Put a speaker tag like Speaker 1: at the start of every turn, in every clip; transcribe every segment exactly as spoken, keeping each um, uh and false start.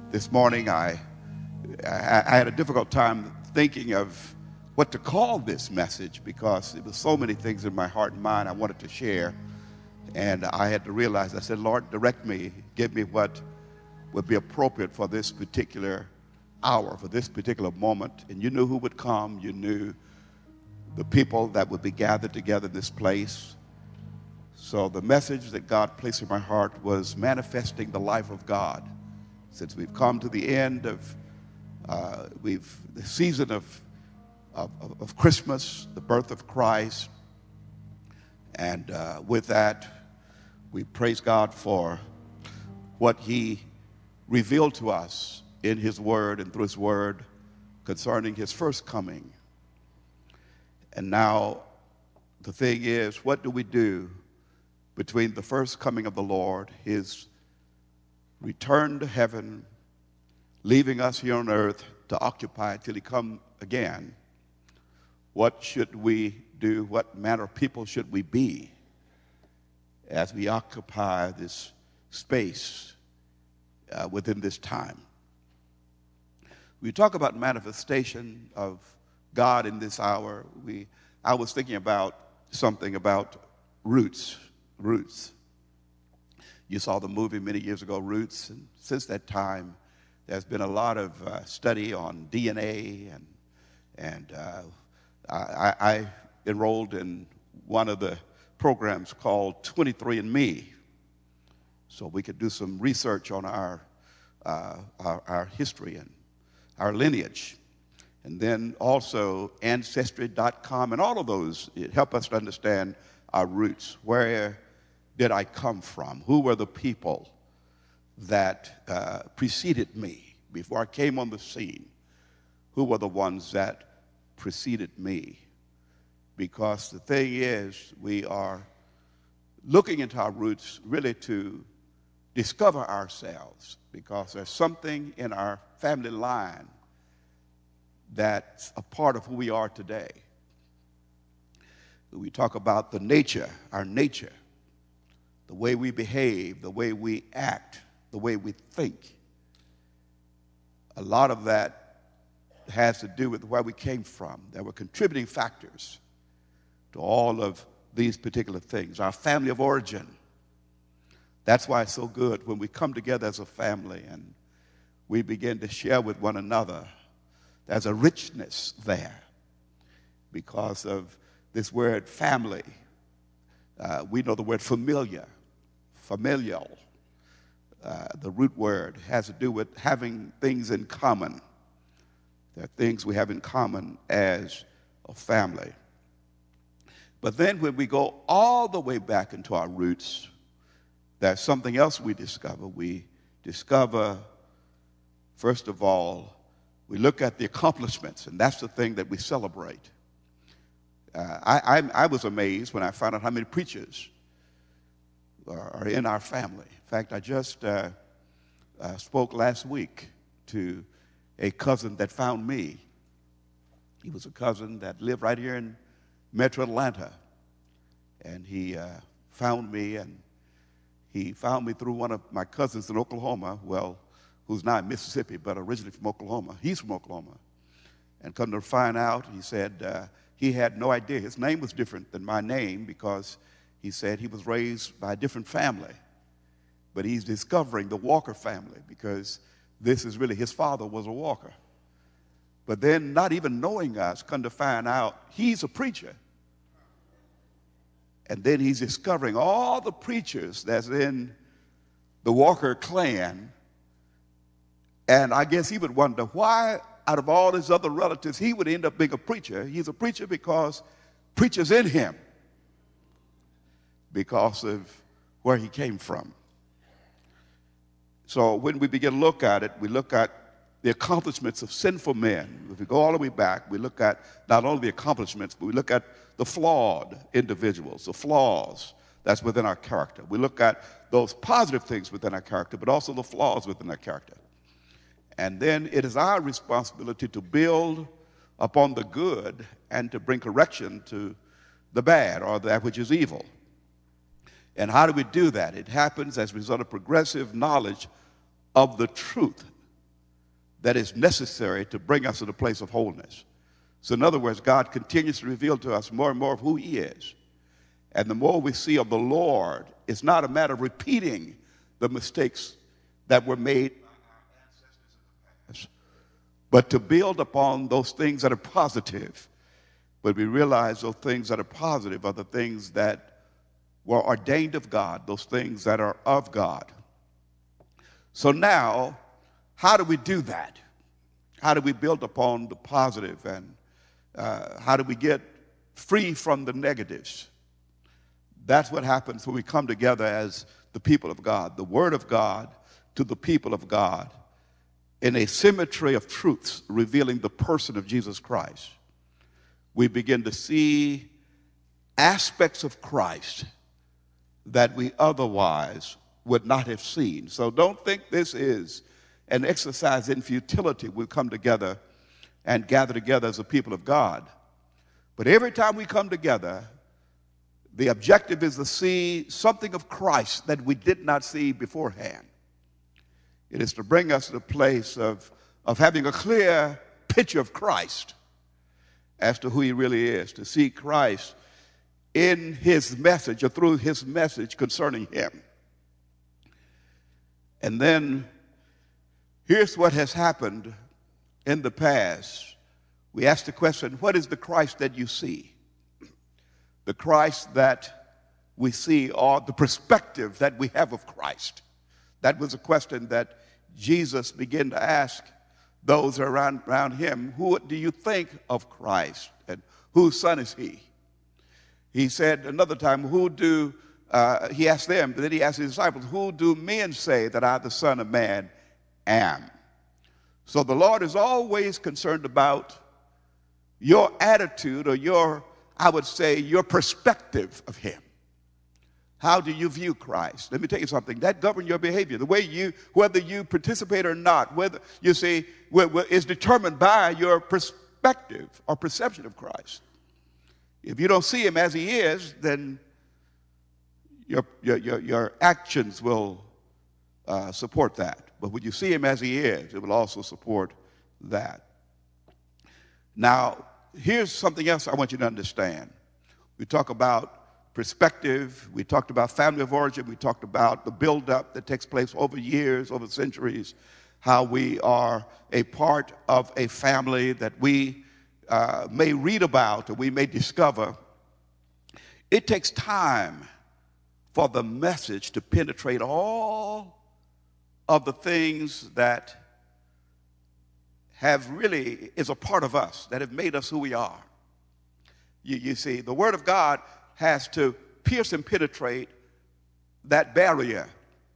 Speaker 1: This morning, I, I, I had a difficult time thinking of what to call this message because there was so many things in my heart and mind I wanted to share. And I had to realize, I said, Lord, direct me, give me what would be appropriate for this particular hour, for this particular moment. And you knew who would come. You knew the people that would be gathered together in this place. So the message that God placed in my heart was manifesting the life of God. Since we've come to the end of uh, we've the season of, of of Christmas, the birth of Christ, and uh, with that, we praise God for what He revealed to us in His Word and through His Word concerning His first coming. And now, the thing is, what do we do between the first coming of the Lord, His return to heaven, leaving us here on earth to occupy till He come again? What should we do? What manner of people should we be as we occupy this space uh, within this time? We talk about manifestation of God in this hour. We, I was thinking about something about roots, roots. You saw the movie many years ago, Roots, and since that time, there's been a lot of uh, study on D N A, and and uh, I, I enrolled in one of the programs called twenty-three and me, so we could do some research on our uh, our, our history and our lineage, and then also Ancestry dot com, and all of those help us to understand our roots. Where did I come from? Who were the people that uh, preceded me before I came on the scene? Who were the ones that preceded me? Because the thing is, we are looking into our roots really to discover ourselves, because there's something in our family line that's a part of who we are today. We talk about the nature, our nature, the way we behave, the way we act, the way we think. A lot of that has to do with where we came from. There were contributing factors to all of these particular things. Our family of origin. That's why it's so good when we come together as a family and we begin to share with one another. There's a richness there because of this word family. Uh, we know the word familiar. Familial, uh, the root word, has to do with having things in common. There are things we have in common as a family. But then when we go all the way back into our roots, there's something else we discover. We discover, first of all, we look at the accomplishments, and that's the thing that we celebrate. Uh, I, I, I was amazed when I found out how many preachers are in our family. In fact, I just uh, uh, spoke last week to a cousin that found me. He was a cousin that lived right here in Metro Atlanta, and he uh, found me, and he found me through one of my cousins in Oklahoma, well, who's now in Mississippi, but originally from Oklahoma. He's from Oklahoma. And come to find out, he said uh, he had no idea. His name was different than my name because he said he was raised by a different family, but he's discovering the Walker family because this is really, his father was a Walker. But then, not even knowing us, come to find out he's a preacher. And then he's discovering all the preachers that's in the Walker clan. And I guess he would wonder why, out of all his other relatives, he would end up being a preacher. He's a preacher because preacher's in him, because of where he came from. So when we begin to look at it, we look at the accomplishments of sinful men. If we go all the way back, we look at not only the accomplishments, but we look at the flawed individuals, the flaws that's within our character. We look at those positive things within our character, but also the flaws within our character. And then it is our responsibility to build upon the good and to bring correction to the bad or that which is evil. And how do we do that? It happens as a result of progressive knowledge of the truth. that is necessary to bring us to the place of wholeness. So in other words, God continues to reveal to us more and more of who he is. And the more we see of the Lord, it's not a matter of repeating the mistakes that were made by our ancestors in the past, but to build upon those things that are positive. But we realize those things that are positive are the things that were ordained of God, those things that are of God. So now, how do we do that? How do we build upon the positive, and uh, how do we get free from the negatives? That's what happens when we come together as the people of God, the Word of God to the people of God, in a symmetry of truths revealing the person of Jesus Christ. We begin to see aspects of Christ that we otherwise would not have seen. So don't think this is an exercise in futility. We come together and gather together as a people of God. But every time we come together, the objective is to see something of Christ that we did not see beforehand. It is to bring us to the place of, of having a clear picture of Christ as to who he really is, to see Christ in his message or through his message concerning him. And then here's what has happened in the past. We ask the question, what is the Christ that you see? The Christ that we see, or the perspective that we have of Christ. That was a question that Jesus began to ask those around, around him. Who do you think of Christ? And whose son is he? He said another time, who do, uh, he asked them, but then he asked his disciples, who do men say that I, the Son of Man, am? So the Lord is always concerned about your attitude, or your, I would say, your perspective of him. How do you view Christ? Let me tell you something. That governs your behavior. The way you, whether you participate or not, whether you see, is determined by your perspective or perception of Christ. If you don't see him as he is, then your, your, your, your actions will uh, support that. But when you see him as he is, it will also support that. Now, here's something else I want you to understand. We talk about perspective. We talked about family of origin. We talked about the buildup that takes place over years, over centuries, how we are a part of a family that we uh, may read about or we may discover. It takes time for the message to penetrate all of the things that have really is a part of us, that have made us who we are. You, you see, the Word of God has to pierce and penetrate that barrier.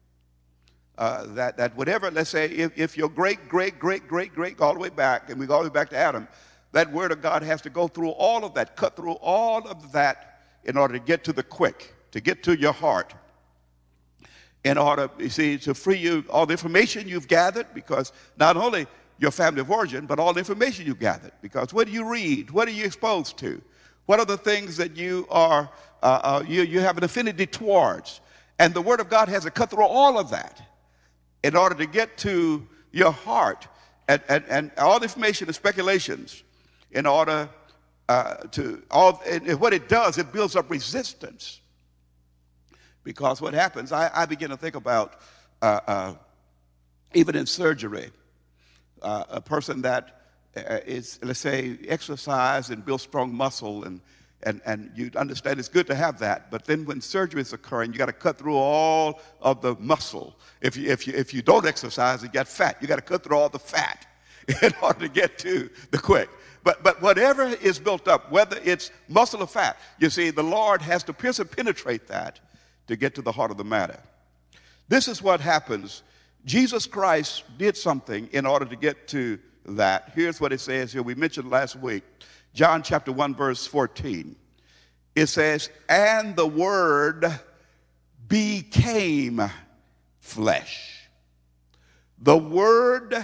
Speaker 1: Uh, that, that whatever, let's say, if, if your great, great, great, great, great, all the way back, and we go all the way back to Adam, that Word of God has to go through all of that, cut through all of that in order to get to the quick, to get to your heart. In order, you see, to free you, all the information you've gathered, because not only your family of origin, but all the information you've gathered. Because what do you read? What are you exposed to? What are the things that you are uh, uh, you, you have an affinity towards? And the Word of God has to cut through all of that in order to get to your heart, and, and, and all the information and speculations in order uh, to, all, and what it does, it builds up resistance. Because what happens, I, I begin to think about, uh, uh, even in surgery, uh, a person that uh, is, let's say, exercise and build strong muscle, and, and, and you understand it's good to have that, but then when surgery is occurring, you got to cut through all of the muscle. If you, if you, if you don't exercise, you got fat. You got to cut through all the fat in order to get to the quick. But, but whatever is built up, whether it's muscle or fat, you see, the Lord has to pierce and penetrate that to get to the heart of the matter. This is what happens. Jesus Christ did something in order to get to that. Here's what it says here. We mentioned last week, John chapter one, verse fourteen. It says, and the Word became flesh. The Word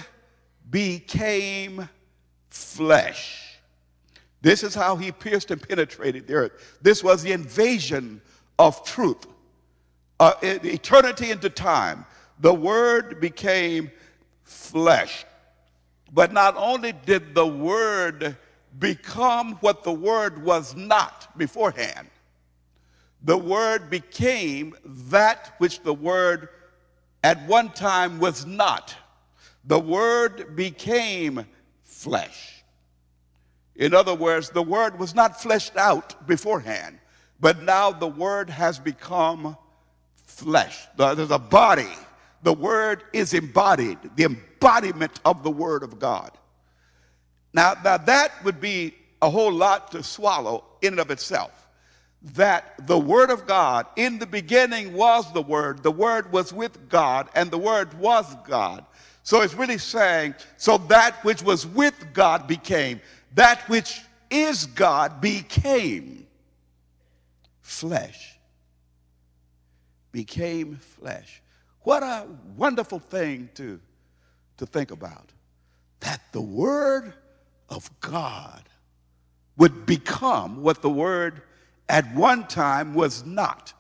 Speaker 1: became flesh. This is how he pierced and penetrated the earth. This was the invasion of truth. Uh, eternity into time, the Word became flesh. But not only did the Word become what the Word was not beforehand, the Word became that which the Word at one time was not. The Word became flesh. In other words, the Word was not fleshed out beforehand, but now the Word has become flesh. There's a body. The Word is embodied, the embodiment of the Word of God. Now, now that would be a whole lot to swallow in and of itself. That the Word of God, in the beginning was the Word, the Word was with God, and the Word was God. So it's really saying, so that which was with God became, that which is God became flesh. Became flesh. What a wonderful thing to, to think about. That the Word of God would become what the Word at one time was not.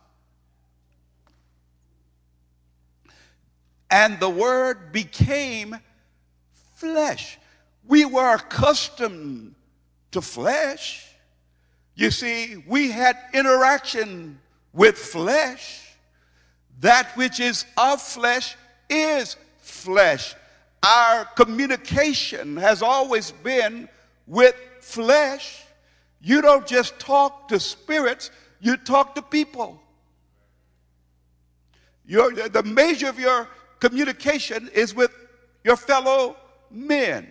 Speaker 1: And the Word became flesh. We were accustomed to flesh. You see, we had interaction with flesh. That which is of flesh is flesh. Our communication has always been with flesh. You don't just talk to spirits, you talk to people. Your, the measure of your communication is with your fellow men.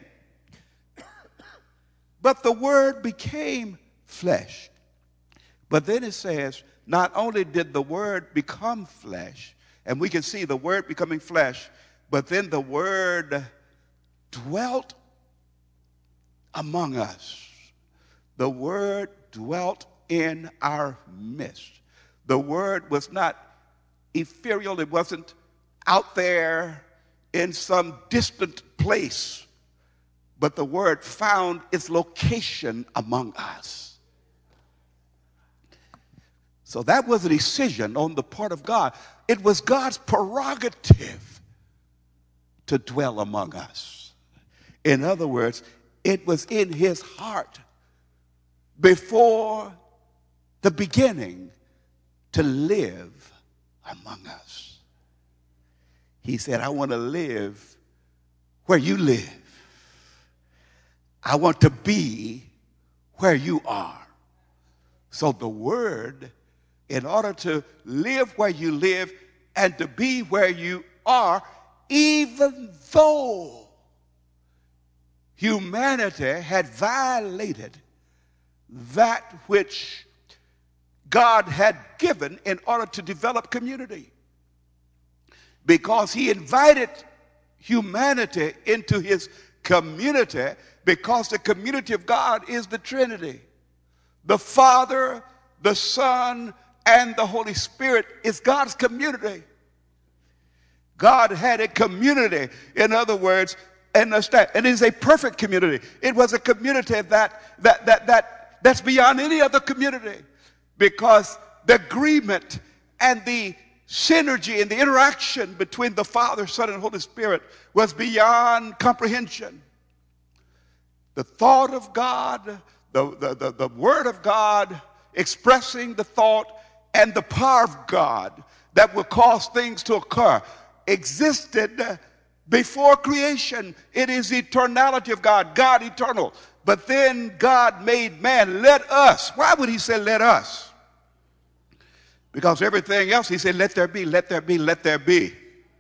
Speaker 1: But the Word became flesh. But then it says, not only did the Word become flesh, and we can see the Word becoming flesh, but then the Word dwelt among us. The Word dwelt in our midst. The Word was not ethereal. It wasn't out there in some distant place, but the Word found its location among us. So that was a decision on the part of God. It was God's prerogative to dwell among us. In other words, it was in his heart before the beginning to live among us. He said, I want to live where you live. I want to be where you are. So the Word, in order to live where you live and to be where you are, even though humanity had violated that which God had given in order to develop community. Because he invited humanity into his community, because the community of God is the Trinity. The Father, the Son, and the Holy Spirit is God's community. God had a community, in other words, understand, and it is a perfect community. It was a community that, that, that, that, that's beyond any other community, because the agreement and the synergy and the interaction between the Father, Son, and Holy Spirit was beyond comprehension. The thought of God, the, the, the, the Word of God expressing the thought and the power of God that will cause things to occur existed before creation. It is the eternality of God, God eternal. But then God made man. Let us. Why would he say let us? Because everything else he said let there be, let there be, let there be.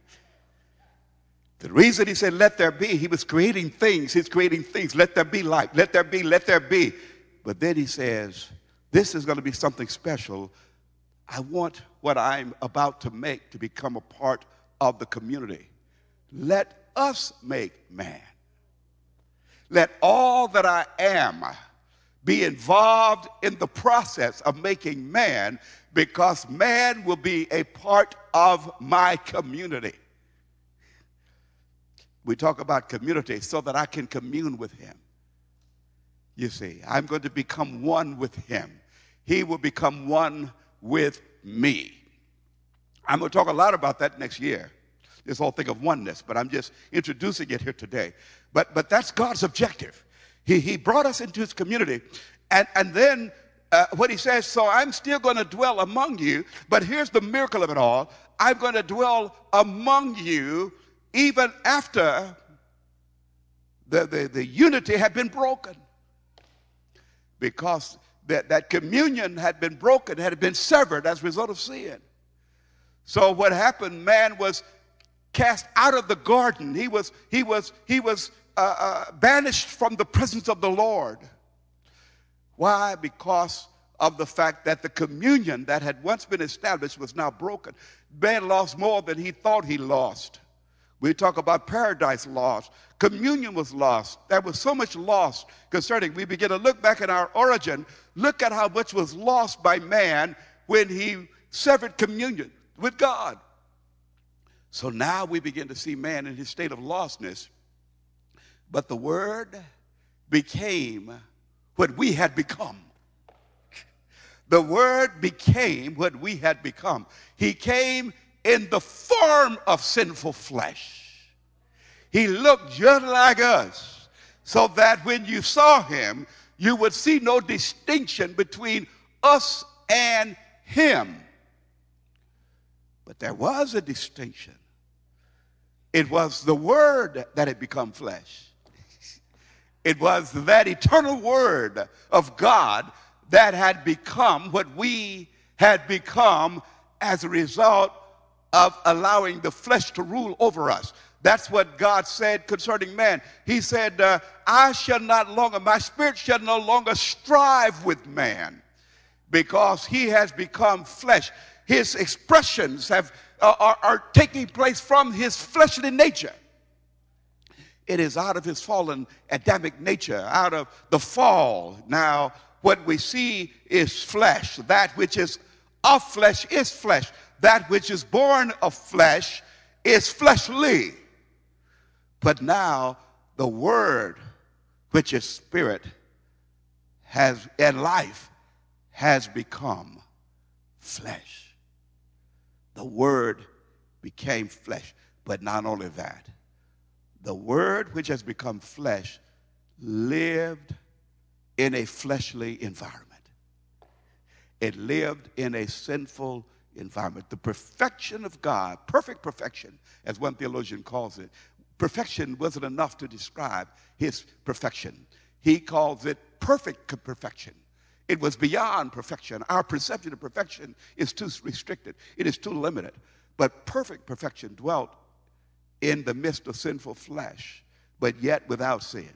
Speaker 1: The reason he said let there be, he was creating things. He's creating things. Let there be light. Let there be, let there be. But then he says, this is going to be something special. I want what I'm about to make to become a part of the community. Let us make man. Let all that I am be involved in the process of making man, because man will be a part of my community. We talk about community so that I can commune with him. You see, I'm going to become one with him. He will become one with me. I'm going to talk a lot about that next year. this whole thing of oneness, but I'm just introducing it here today. But, but that's God's objective. He, he brought us into his community, and, and then uh, what he says, so I'm still going to dwell among you, but here's the miracle of it all. I'm going to dwell among you even after the, the, the unity had been broken. Because that, that communion had been broken, had been severed as a result of sin. So what happened, man was cast out of the garden. He was, he was, he was uh, uh, banished from the presence of the Lord. Why? Because of the fact that the communion that had once been established was now broken. Man lost more than he thought he lost. We talk about paradise lost. Communion was lost. There was so much lost concerning. We begin to look back at our origin. Look at how much was lost by man when he severed communion with God. So now we begin to see man in his state of lostness. But the Word became what we had become. The Word became what we had become. He came in the form of sinful flesh. He looked just like us, so that when you saw him, you would see no distinction between us and him. But there was a distinction. It was the Word that had become flesh. It was that eternal Word of God that had become what we had become as a result of allowing the flesh to rule over us. That's what God said concerning man. He said, uh, I shall not longer, my spirit shall no longer strive with man, because he has become flesh. His expressions have uh, are, are taking place from his fleshly nature. It is out of his fallen Adamic nature, out of the fall. Now, what we see is flesh. That which is of flesh is flesh. That which is born of flesh is fleshly. But now the Word, which is spirit, has and life, has become flesh. The Word became flesh. But not only that, the Word which has become flesh lived in a fleshly environment. It lived in a sinful environment. The perfection of God, perfect perfection, as one theologian calls it. Perfection wasn't enough to describe his perfection. He calls it perfect perfection. It was beyond perfection. Our perception of perfection is too restricted. It is too limited. But perfect perfection dwelt in the midst of sinful flesh, but yet without sin.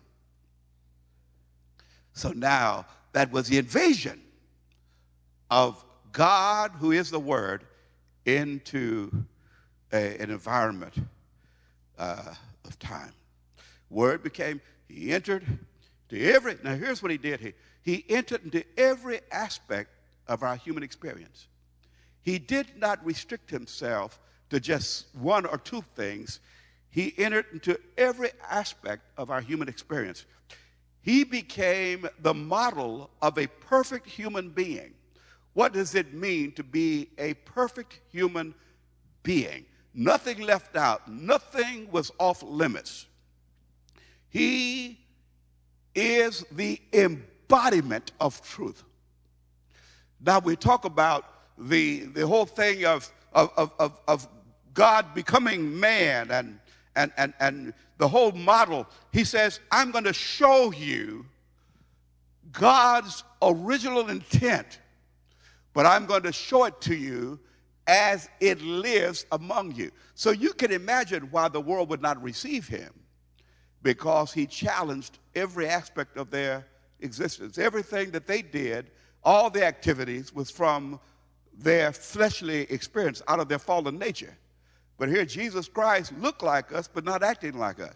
Speaker 1: So now that was the invasion of God, who is the Word, into a, an environment uh, of time. Word became, he entered to every, now here's what he did. He, he entered into every aspect of our human experience. He did not restrict himself to just one or two things. He entered into every aspect of our human experience. He became the model of a perfect human being. What does it mean to be a perfect human being? Nothing left out. Nothing was off limits. He is the embodiment of truth. Now we talk about the, the whole thing of, of, of, of God becoming man and, and, and, and the whole model. He says, I'm going to show you God's original intent, but I'm going to show it to you as it lives among you. So you can imagine why the world would not receive him, because he challenged every aspect of their existence. Everything that they did, all the activities, was from their fleshly experience, out of their fallen nature. But here Jesus Christ looked like us, but not acting like us.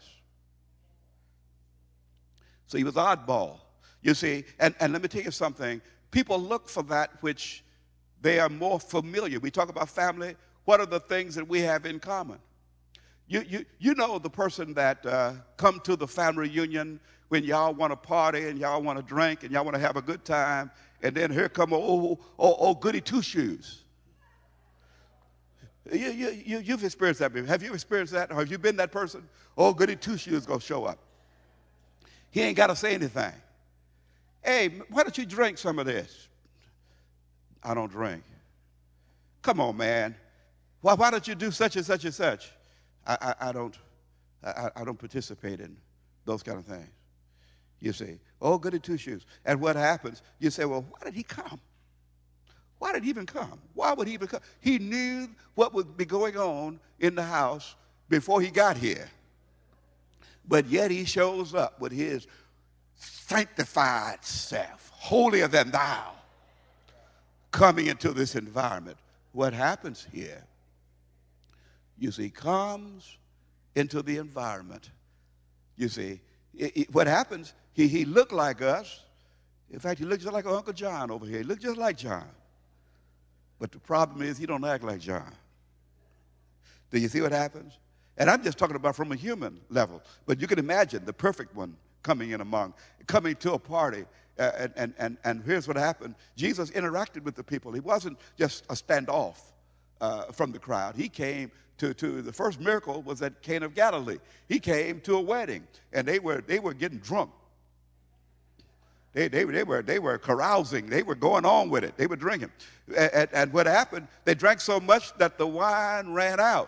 Speaker 1: So he was oddball, you see. And, and let me tell you something. People look for that which they are more familiar. We talk about family. What are the things that we have in common? You, you, you know the person that uh, come to the family reunion when y'all want to party and y'all want to drink and y'all want to have a good time, and then here come old, old, old goody two-shoes. You, you, you, you've experienced that. Have you experienced that? Or have you been that person? Oh, goody two-shoes going to show up. He ain't got to say anything. Hey, why don't you drink some of this? I don't drink. Come on, man. Why, why don't you do such and such and such? I, I, I don't I, I don't participate in those kind of things. You say, oh, goody two-shoes. And what happens? You say, well, why did he come? Why did he even come? Why would he even come? He knew what would be going on in the house before he got here. But yet he shows up with his sanctified self, holier than thou, coming into this environment. What happens here? You see, comes into the environment. You see, it, it, what happens, he, he looked like us. In fact, he looked just like Uncle John over here. He looked just like John. But the problem is he don't act like John. Do you see what happens? And I'm just talking about from a human level. But you can imagine the perfect one coming in among, coming to a party. Uh, and, and, and, and here's what happened. Jesus interacted with the people. He wasn't just a standoff uh, from the crowd. He came to, to, the first miracle was at Cana of Galilee. He came to a wedding, and they were, they were getting drunk. They, they, they, were, they were carousing. They were going on with it. They were drinking. And, and, and what happened, they drank so much that the wine ran out.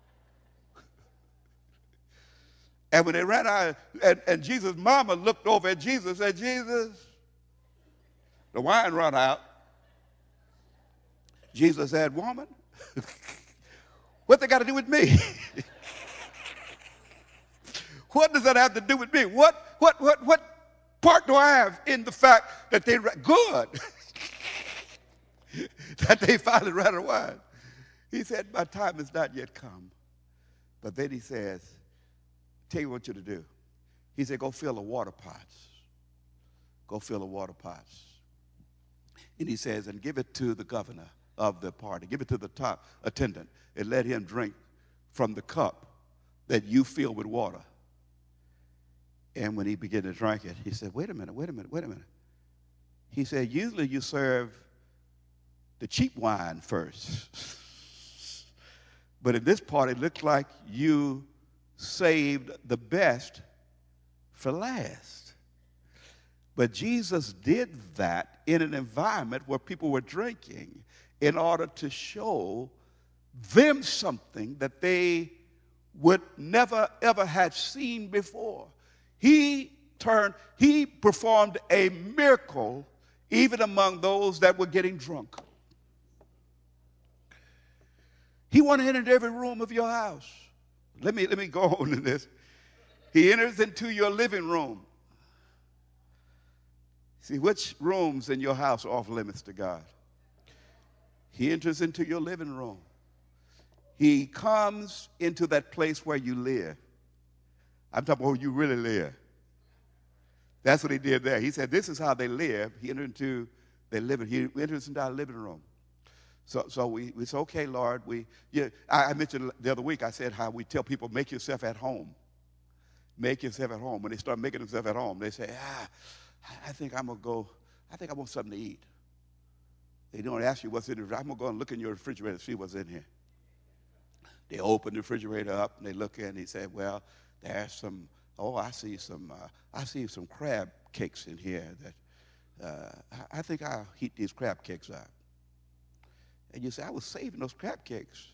Speaker 1: And when they ran out, and, and Jesus' mama looked over at Jesus and said, Jesus, the wine run out. Jesus said, woman, what they got to do with me? What does that have to do with me? What, what, what, what part do I have in the fact that they, good, that they finally ran out of wine? He said, my time has not yet come. But then he says, tell you what you to do. He said, go fill the water pots. Go fill the water pots. And he says, and give it to the governor of the party. Give it to the top attendant and let him drink from the cup that you fill with water. And when he began to drink it, he said, wait a minute, wait a minute, wait a minute. He said, usually you serve the cheap wine first. But in this party, it looked like you saved the best for last. But Jesus did that in an environment where people were drinking in order to show them something that they would never, ever had seen before. He turned, he performed a miracle even among those that were getting drunk. He went into every room of your house. Let me, let me go on to this. He enters into your living room. See, which rooms in your house are off limits to God? He enters into your living room. He comes into that place where you live. I'm talking about where you really live. That's what he did there. He said, this is how they live. He entered into their living. He enters into our living room. So, so we, we said, okay, Lord. We, yeah, I, I mentioned the other week, I said how we tell people, make yourself at home. Make yourself at home. When they start making themselves at home, they say, ah, I think I'm going to go, I think I want something to eat. They don't ask you what's in the refrigerator. I'm going to go and look in your refrigerator and see what's in here. They open the refrigerator up and they look in and he said, well, there's some, oh, I see some, uh, I see some crab cakes in here that uh, I, I think I'll heat these crab cakes up. And you say, I was saving those crab cakes.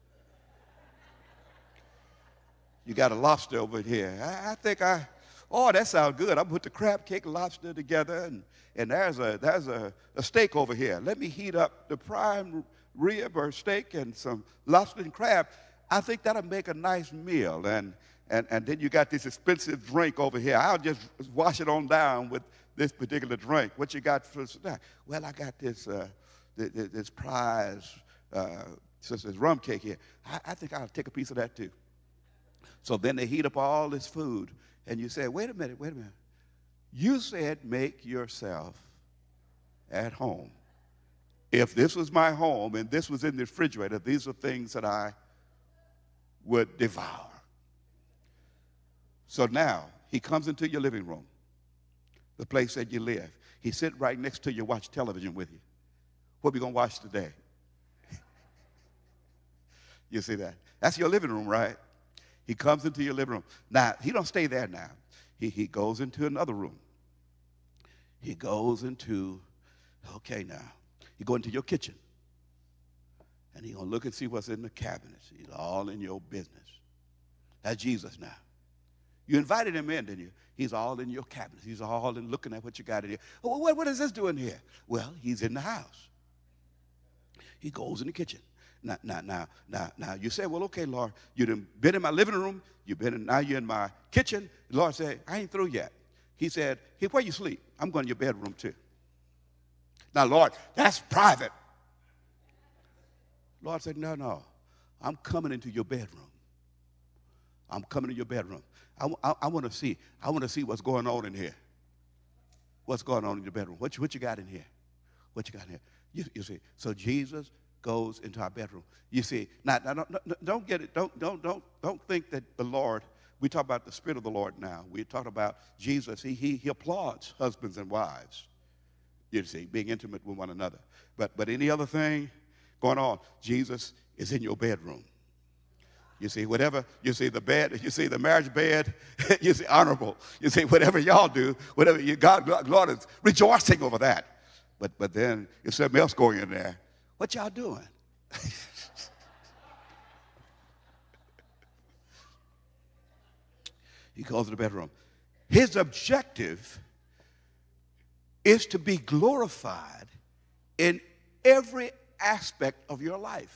Speaker 1: You got a lobster over here. I, I think I, oh, that sounds good. I'm going to put the crab cake and lobster together, and, and there's, a, there's a, a steak over here. Let me heat up the prime rib or steak and some lobster and crab. I think that'll make a nice meal. And, and, and then you got this expensive drink over here. I'll just wash it on down with this particular drink. What you got for snack? Well, I got this, uh, this, this prize, uh, since there's rum cake here. I, I think I'll take a piece of that too. So then they heat up all this food, and you say, wait a minute, wait a minute. You said make yourself at home. If this was my home and this was in the refrigerator, these are things that I would devour. So now he comes into your living room, the place that you live. He sits right next to you, watch television with you. What are we going to watch today? You see that? That's your living room, right? He comes into your living room. Now, he don't stay there now. He, he goes into another room. He goes into, okay now, he go into your kitchen. And he's going to look and see what's in the cabinets. He's all in your business. That's Jesus now. You invited him in, didn't you? He's all in your cabinets. He's all in looking at what you got in here. Oh, what, what is this doing here? Well, he's in the house. He goes in the kitchen. Now, now, now, now, now, you say, well, okay, Lord, you've been in my living room. You've been in, now you're in my kitchen. The Lord said, I ain't through yet. He said, hey, where you sleep? I'm going to your bedroom too. Now, Lord, that's private. Lord said, no, no, I'm coming into your bedroom. I'm coming to your bedroom. I, I, I want to see. I want to see what's going on in here. What's going on in your bedroom? What you, what you got in here? What you got in here? You, you see. So Jesus goes into our bedroom. You see. Now, now don't, don't get it. Don't don't don't don't think that the Lord. We talk about the Spirit of the Lord now. We talk about Jesus. He he he applauds husbands and wives. You see, being intimate with one another. But but any other thing going on, Jesus is in your bedroom. You see, whatever, you see the bed, you see the marriage bed, you see honorable. You see, whatever y'all do, whatever you, God, God, Lord is rejoicing over that. But but then if something else going in there, what y'all doing? He goes to the bedroom. His objective is to be glorified in every aspect of your life.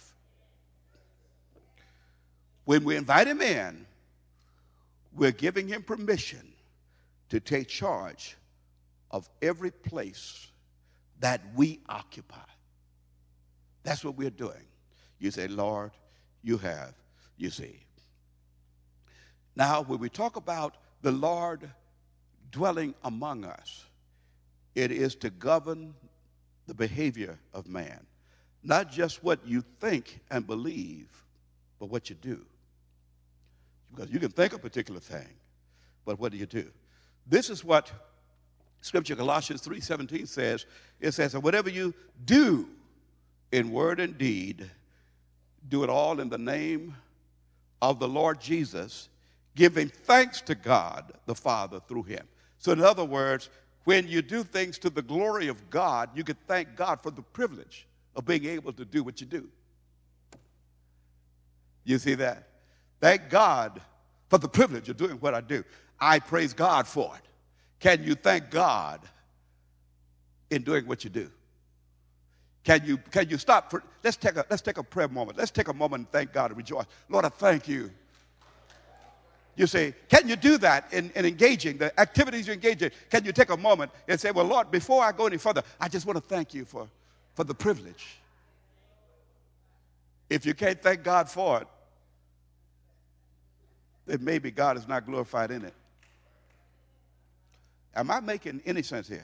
Speaker 1: When we invite him in, we're giving him permission to take charge of every place that we occupy. That's what we're doing. You say, Lord, you have, you see. Now, when we talk about the Lord dwelling among us, it is to govern the behavior of man. Not just what you think and believe, but what you do. Because you can think a particular thing, but what do you do? This is what Scripture, Colossians three seventeen says. It says, whatever you do in word and deed, do it all in the name of the Lord Jesus, giving thanks to God the Father through him. So in other words, when you do things to the glory of God, you can thank God for the privilege of being able to do what you do. You see that? Thank God for the privilege of doing what I do. I praise God for it. Can you thank God in doing what you do? Can you, can you stop? For, let's, take a, let's take a prayer moment. Let's take a moment and thank God and rejoice. Lord, I thank you. You say, can you do that in, in engaging, the activities you engage in? Can you take a moment and say, well, Lord, before I go any further, I just want to thank you for, for the privilege. If you can't thank God for it, then maybe God is not glorified in it. Am I making any sense here?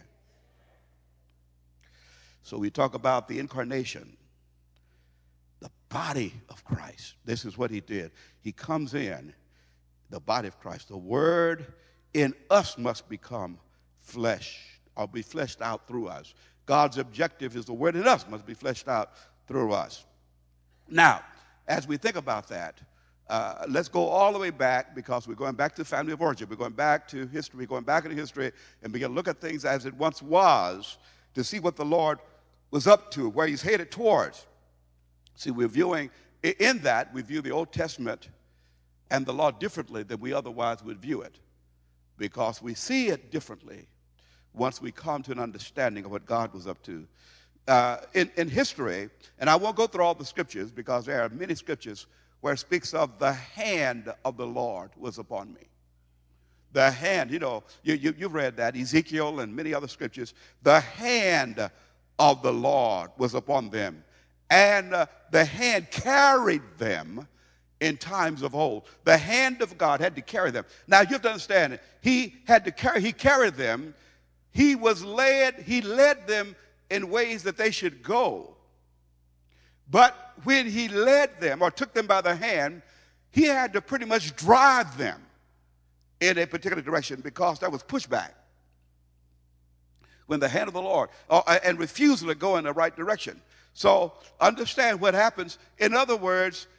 Speaker 1: So we talk about the incarnation, the body of Christ. This is what he did. He comes in, the body of Christ. The word in us must become flesh, or be fleshed out through us. God's objective is the word in us must be fleshed out through us. Now, as we think about that, Uh, let's go all the way back, because we're going back to the family of origin. We're going back to history. We're going back into history and begin to look at things as it once was to see what the Lord was up to, where he's headed towards. See, we're viewing, in that, we view the Old Testament and the law differently than we otherwise would view it, because we see it differently once we come to an understanding of what God was up to. Uh, in, in history, and I won't go through all the scriptures because there are many scriptures where it speaks of the hand of the Lord was upon me. The hand, you know, you, you, you've read that, Ezekiel and many other scriptures. The hand of the Lord was upon them. And uh, the hand carried them in times of old. The hand of God had to carry them. Now, you have to understand, he had to carry, he carried them. He was led, he led them in ways that they should go. But when he led them or took them by the hand, he had to pretty much drive them in a particular direction, because there was pushback when the hand of the Lord, uh, and refusal to go in the right direction. So understand what happens. In other words,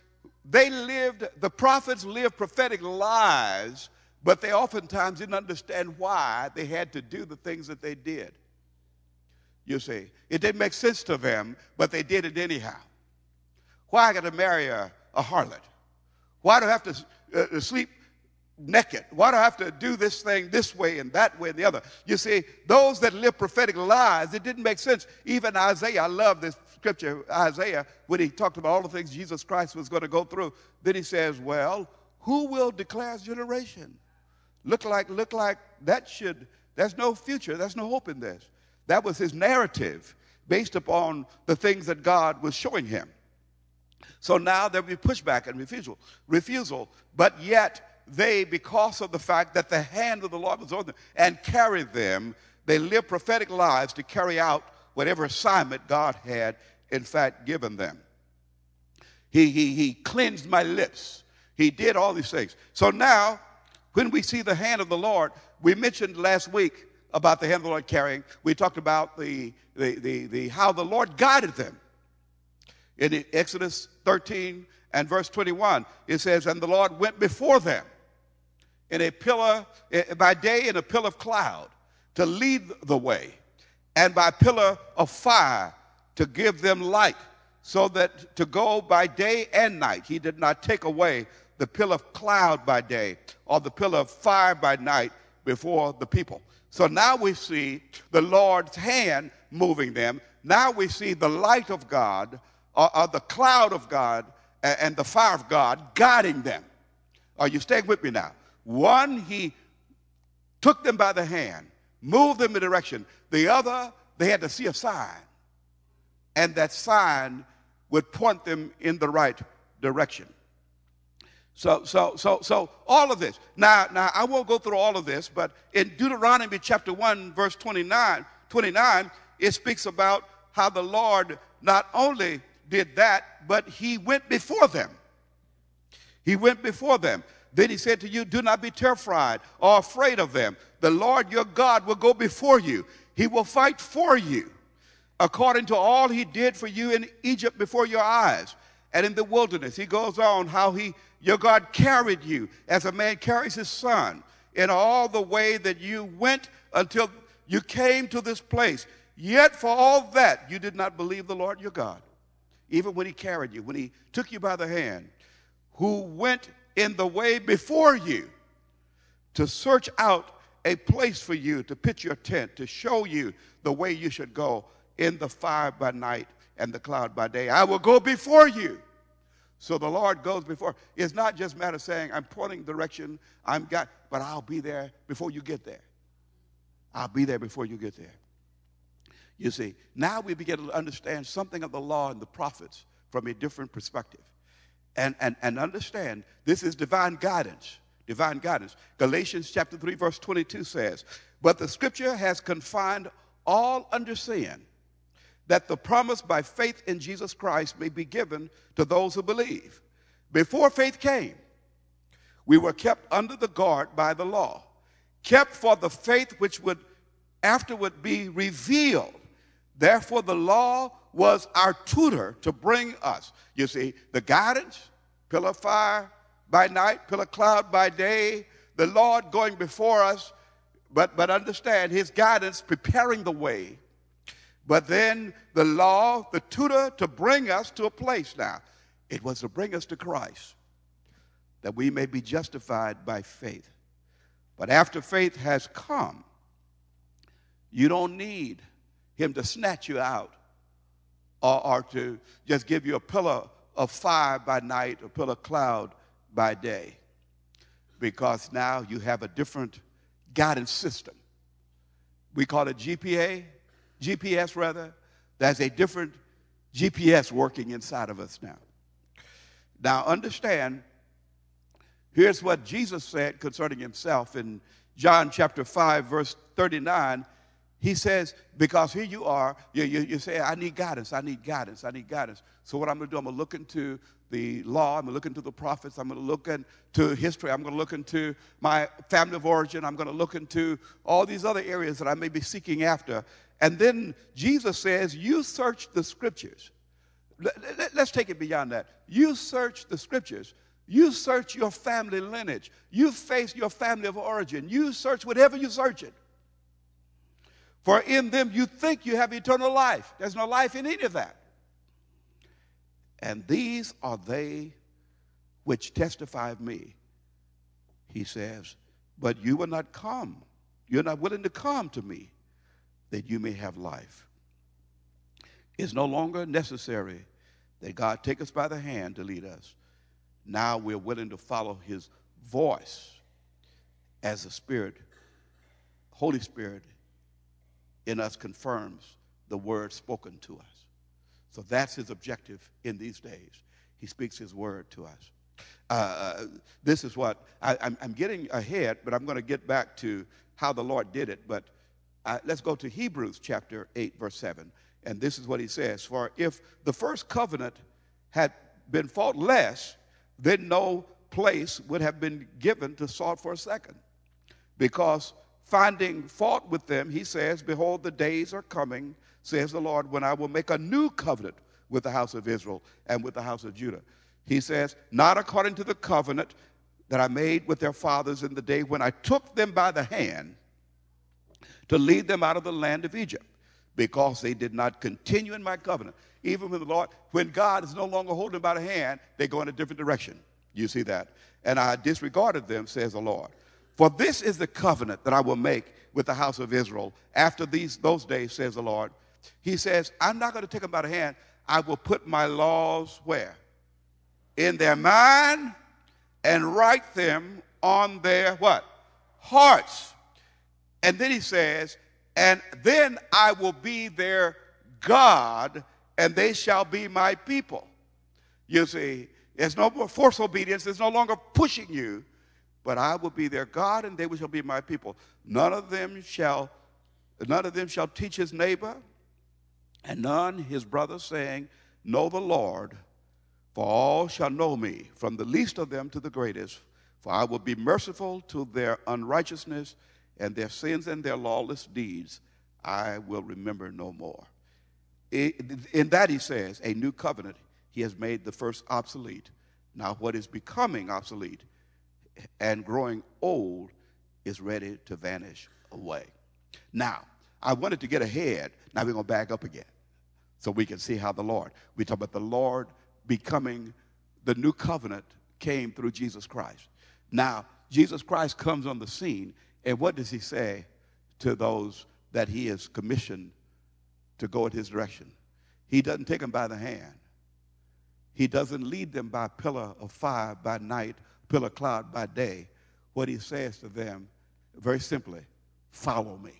Speaker 1: they lived, the prophets lived prophetic lives, but they oftentimes didn't understand why they had to do the things that they did. You see, it didn't make sense to them, but they did it anyhow. Why I got to marry a, a harlot? Why do I have to uh, sleep naked? Why do I have to do this thing this way and that way and the other? You see, those that live prophetic lives, it didn't make sense. Even Isaiah, I love this scripture, Isaiah, when he talked about all the things Jesus Christ was going to go through. Then he says, well, who will declare his generation? Look like, look like that should, there's no future, there's no hope in this. That was his narrative based upon the things that God was showing him. So now there'll be pushback and refusal, refusal, but yet they, because of the fact that the hand of the Lord was on them and carried them, they lived prophetic lives to carry out whatever assignment God had, in fact, given them. He, he, he cleansed my lips. He did all these things. So now, when we see the hand of the Lord, we mentioned last week about the hand of the Lord carrying. We talked about the, the, the, the how the Lord guided them. In Exodus thirteen and verse twenty-one, it says, and the Lord went before them in a pillar by day, in a pillar of cloud to lead the way, and by pillar of fire to give them light, so that to go by day and night. He did not take away the pillar of cloud by day or the pillar of fire by night before the people. So now we see the Lord's hand moving them. Now we see the light of God, or, or the cloud of God, and, and the fire of God guiding them. Are you staying with me now? One, he took them by the hand, moved them in a direction. The other, they had to see a sign. And that sign would point them in the right direction. So, so, so, so all of this. Now, now I won't go through all of this, but in Deuteronomy chapter one, verse twenty-nine, twenty-nine, it speaks about how the Lord not only did that, but he went before them. He went before them. Then he said to you, do not be terrified or afraid of them. The Lord your God will go before you. He will fight for you according to all he did for you in Egypt before your eyes and in the wilderness. He goes on how he, your God carried you as a man carries his son in all the way that you went until you came to this place. Yet for all that, you did not believe the Lord your God. Even when he carried you, when he took you by the hand, who went in the way before you to search out a place for you, to pitch your tent, to show you the way you should go in the fire by night and the cloud by day. I will go before you. So the Lord goes before. It's not just a matter of saying, I'm pointing direction, I'm got, but I'll be there before you get there. I'll be there before you get there. You see, now we begin to understand something of the law and the prophets from a different perspective. And, and, and understand this is divine guidance, divine guidance. Galatians chapter three, verse twenty-two says, but the scripture has confined all under sin, that the promise by faith in Jesus Christ may be given to those who believe. Before faith came, we were kept under the guard by the law, kept for the faith which would afterward be revealed. Therefore, the law was our tutor to bring us. You see, the guidance, pillar of fire by night, pillar of cloud by day, the Lord going before us, but, but understand his guidance preparing the way. But then the law, the tutor to bring us to a place now. It was to bring us to Christ, that we may be justified by faith. But after faith has come, you don't need him to snatch you out or, or to just give you a pillar of fire by night, a pillar of cloud by day. Because now you have a different guidance system. We call it G P A, G P S rather. There's a different G P S working inside of us now. Now understand, here's what Jesus said concerning himself in John chapter five, verse thirty-nine. He says, because here you are, you, you, you say, I need guidance, I need guidance, I need guidance. So what I'm going to do, I'm going to look into the law, I'm going to look into the prophets, I'm going to look into history, I'm going to look into my family of origin, I'm going to look into all these other areas that I may be seeking after. And then Jesus says, you search the scriptures. Let, let, let's take it beyond that. You search the scriptures. You search your family lineage. You face your family of origin. You search whatever you search it. For in them you think you have eternal life. There's no life in any of that. And these are they which testify of me, he says, but you will not come. You're not willing to come to me that you may have life. It's no longer necessary that God take us by the hand to lead us. Now we're willing to follow his voice as the Spirit, Holy Spirit in us confirms the word spoken to us. So that's his objective in these days. He speaks his word to us. Uh, this is what, I, I'm, I'm getting ahead, but I'm going to get back to how the Lord did it. But uh, let's go to Hebrews chapter eight, verse seven. And this is what he says. For if the first covenant had been faultless, then no place would have been given to sought for a second. Because finding fault with them, he says, behold, the days are coming, says the Lord, when I will make a new covenant with the house of Israel and with the house of Judah. He says, not according to the covenant that I made with their fathers in the day when I took them by the hand to lead them out of the land of Egypt, because they did not continue in my covenant. Even with the Lord, when God is no longer holding them by the hand, they go in a different direction. You see that? And I disregarded them, says the Lord. For this is the covenant that I will make with the house of Israel after these those days, says the Lord. He says, I'm not going to take them by the hand. I will put my laws where? In their mind, and write them on their what? Hearts. And then he says, and then I will be their God, and they shall be my people. You see, there's no more forced obedience. There's no longer pushing you. But I will be their God, and they shall be my people. None of them shall, none of them shall teach his neighbor, and none his brother, saying, know the Lord, for all shall know me, from the least of them to the greatest. For I will be merciful to their unrighteousness, and their sins and their lawless deeds I will remember no more. In that he says, a new covenant, he has made the first obsolete. Now what is becoming obsolete and growing old is ready to vanish away. Now, I wanted to get ahead. Now we're going to back up again so we can see how the Lord, we talk about the Lord becoming, the new covenant came through Jesus Christ. Now, Jesus Christ comes on the scene, and what does he say to those that he has commissioned to go in his direction? He doesn't take them by the hand. He doesn't lead them by pillar of fire by night, pillar of cloud by day. What he says to them, very simply, follow me.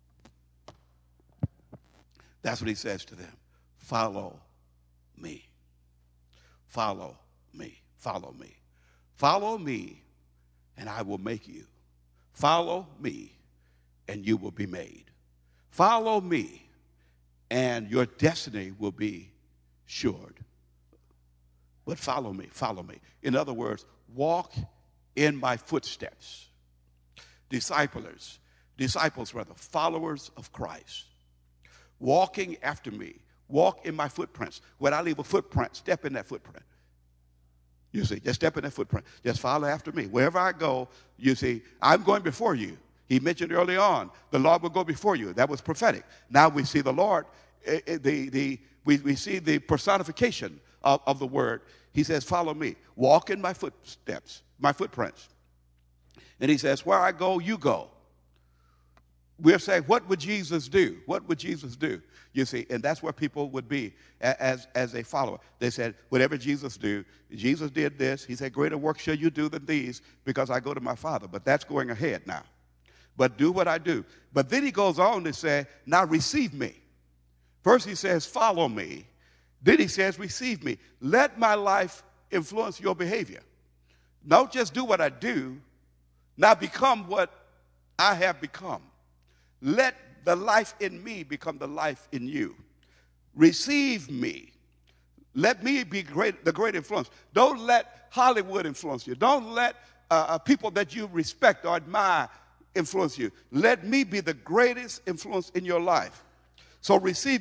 Speaker 1: That's what he says to them. Follow me. Follow me. Follow me. Follow me, and I will make you. Follow me, and you will be made. Follow me, and your destiny will be assured. But follow me, follow me. In other words, walk in my footsteps. Disciplers, disciples rather, followers of Christ. Walking after me. Walk in my footprints. When I leave a footprint, step in that footprint. You see, just step in that footprint. Just follow after me. Wherever I go, you see, I'm going before you. He mentioned early on, the Lord will go before you. That was prophetic. Now we see the Lord, the, the, we, we see the personification of, of the word. He says, follow me. Walk in my footsteps, my footprints. And he says, where I go, you go. We're saying, what would Jesus do? What would Jesus do? You see, and that's where people would be as, as a follower. They said, whatever Jesus do, Jesus did this. He said, greater work shall you do than these, because I go to my Father. But that's going ahead now. But do what I do. But then he goes on to say, now receive me. First he says, follow me. Then he says, receive me. Let my life influence your behavior. Don't just do what I do. Now become what I have become. Let the life in me become the life in you. Receive me. Let me be great, the great influence. Don't let Hollywood influence you. Don't let uh, people that you respect or admire influence you. Let me be the greatest influence in your life. So receive me.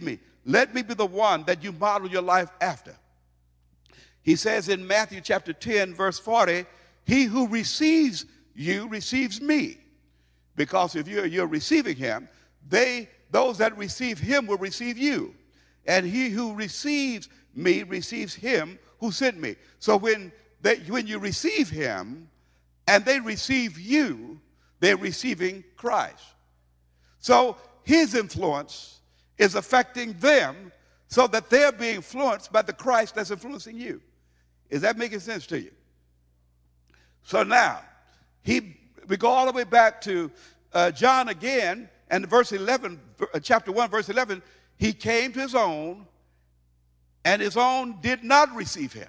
Speaker 1: let me be the one that you model your life after. He says in Matthew chapter ten, verse forty, he who receives you receives me. Because if you're, you're receiving him, they, those that receive him will receive you. And he who receives me receives him who sent me. So when, they, when you receive him and they receive you, they're receiving Christ. So his influence is affecting them so that they're being influenced by the Christ that's influencing you. Is that making sense to you? So now, he, we go all the way back to uh, John again, and verse eleven, uh, chapter one, verse eleven, he came to his own, and his own did not receive him.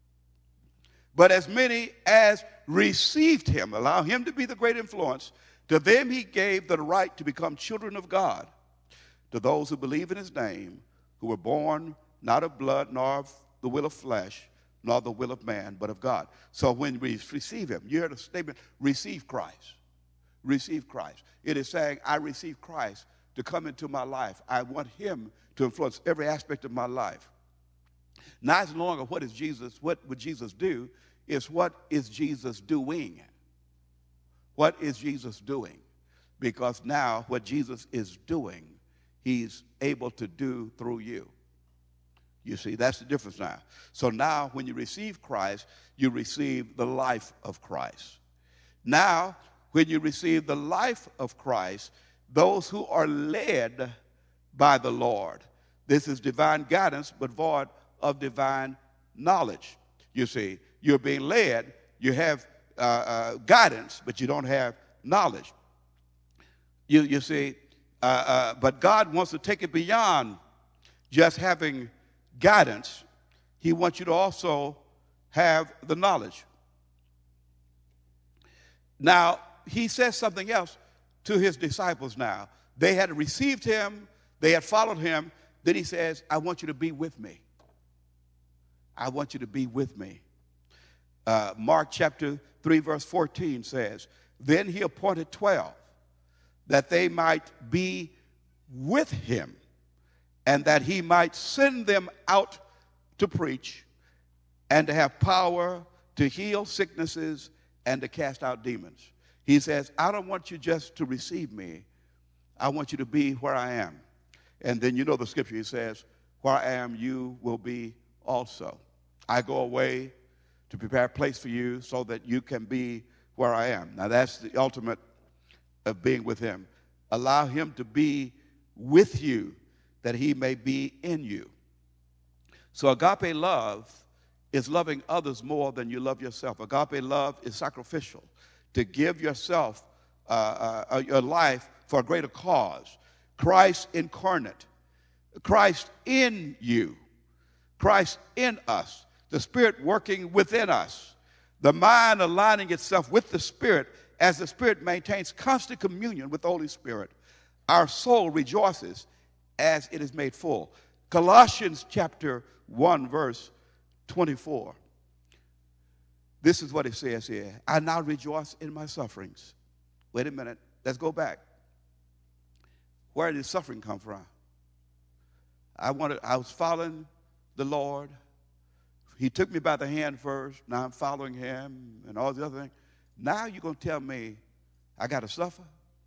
Speaker 1: But as many as received him, allow him to be the great influence, to them he gave the right to become children of God, to those who believe in his name, who were born not of blood, nor of the will of flesh, nor the will of man, but of God. So when we receive him, you heard the statement, receive Christ. Receive Christ. It is saying, I receive Christ to come into my life. I want him to influence every aspect of my life. Not as longer what is Jesus, what would Jesus do, is what is Jesus doing? What is Jesus doing? Because now what Jesus is doing, he's able to do through you. You see, that's the difference now. So now when you receive Christ, you receive the life of Christ. Now, when you receive the life of Christ, those who are led by the Lord, this is divine guidance, but void of divine knowledge. You see, you're being led, you have uh, uh, guidance, but you don't have knowledge. You, you see, uh, uh, but God wants to take it beyond just having guidance. He wants you to also have the knowledge. Now, he says something else to his disciples now. They had received him, they had followed him. Then he says, I want you to be with me. I want you to be with me. Uh, Mark chapter three, verse fourteen says, then he appointed twelve, that they might be with him, and that he might send them out to preach, and to have power to heal sicknesses and to cast out demons. He says, I don't want you just to receive me. I want you to be where I am. And then you know the scripture, he says, where I am, you will be also. I go away to prepare a place for you so that you can be where I am. Now that's the ultimate of being with him. Allow him to be with you, that he may be in you. So agape love is loving others more than you love yourself. Agape love is sacrificial, to give yourself, uh, uh, your life for a greater cause. Christ incarnate, Christ in you, Christ in us, the Spirit working within us, the mind aligning itself with the Spirit as the Spirit maintains constant communion with the Holy Spirit. Our soul rejoices as it is made full. Colossians chapter one, verse twenty-four. This is what it says here. I now rejoice in my sufferings. Wait a minute. Let's go back. Where did suffering come from? I wanted, I was following the Lord. He took me by the hand first. Now I'm following him and all the other things. Now you're going to tell me I got to suffer?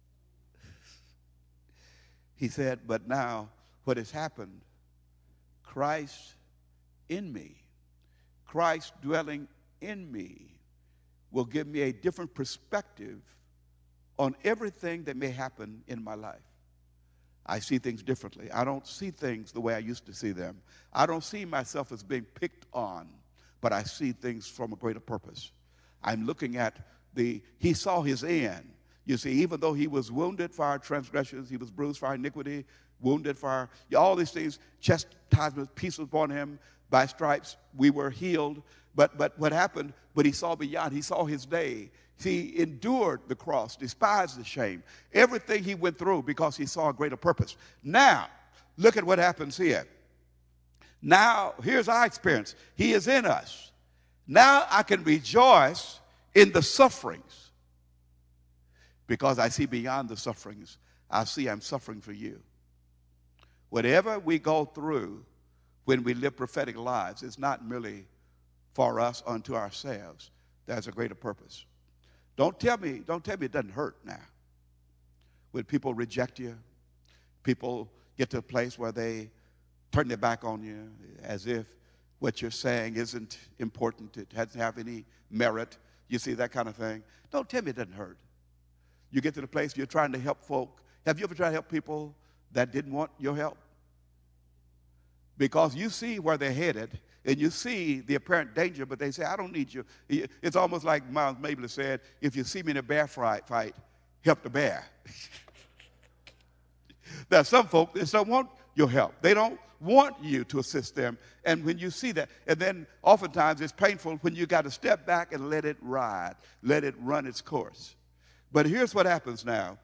Speaker 1: He said, but now what has happened, Christ in me, Christ dwelling in me, will give me a different perspective on everything that may happen in my life. I see things differently. I don't see things the way I used to see them. I don't see myself as being picked on, but I see things from a greater purpose. I'm looking at the, he saw his end. You see, even though he was wounded for our transgressions, he was bruised for our iniquity, wounded for our, all these things, chastisement, peace was upon him, by stripes we were healed. But, but what happened, but he saw beyond, he saw his day. He endured the cross, despised the shame, everything he went through because he saw a greater purpose. Now, look at what happens here. Now, here's our experience. He is in us. Now I can rejoice in the sufferings because I see beyond the sufferings. I see I'm suffering for you. Whatever we go through when we live prophetic lives, it's not merely for us unto ourselves. There's a greater purpose. Don't tell me, don't tell me it doesn't hurt now. When people reject you, people get to a place where they turn their back on you as if what you're saying isn't important, it doesn't have any merit. You see that kind of thing. Don't tell me it doesn't hurt. You get to the place you're trying to help folk. Have you ever tried to help people that didn't want your help? Because you see where they're headed, and you see the apparent danger, but they say, I don't need you. It's almost like Miles Mabley said, if you see me in a bear fight, fight help the bear. There are some folk that don't want your help. They don't want you to assist them. And when you see that, and then oftentimes it's painful when you got to step back and let it ride, let it run its course. But here's what happens now.